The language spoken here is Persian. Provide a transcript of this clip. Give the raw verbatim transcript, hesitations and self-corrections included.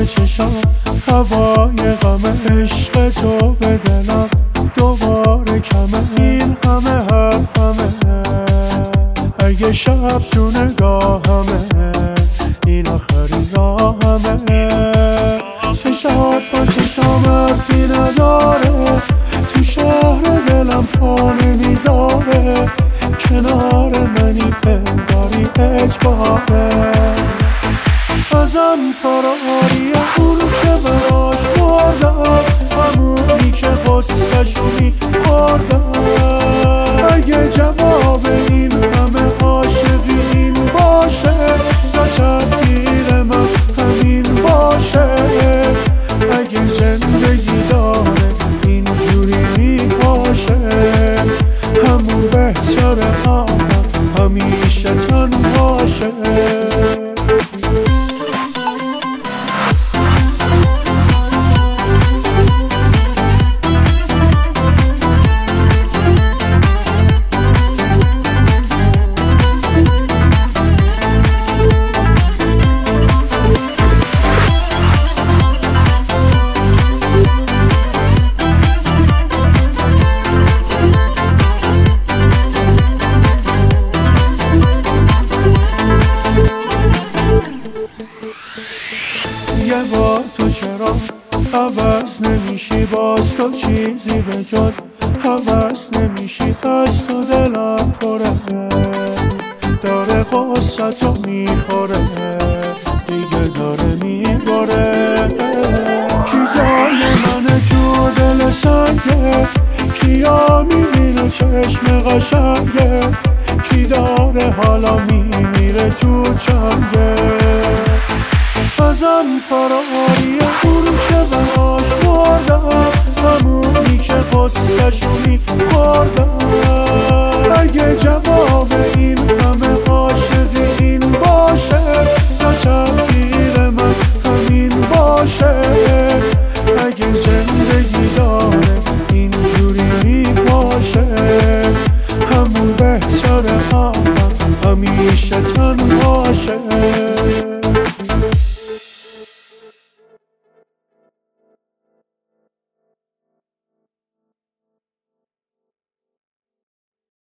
به چشام، هوای غم عشق تو به دلم دوباره کمه. این همه حرفمه اگه شب تو نگاهمه، این آخرین راهمه. چشات با چشام حرفی نداره، تو شهر دلم پا نمیذاره. کنار منی پنداری اجباره، ازم فراریه اون که براش مردم، همونی که غصه‌شو می‌خوردم. اگه جواب این همه عاشقی این باشه، یا تقدیر من همین باشه. اگه زندگی داره اینجوری میکاشه، همون بهتره آدم همیشه تنهاشه. یه بار تو چرا عوض نمیشی، باز تو چیزی به جز عوض نمیشی. از تو دلم پره، داره غصتو میخوره، دیگه داره میبره. کی جای منه تو دل سنگه، کیا میبینه چشم قشنگه، کی داره حالا میمیره تو چنگه. ازم فراریه اون که براش مردم، همونی که غصه‌شو می‌خوردم. اگه جواب این همه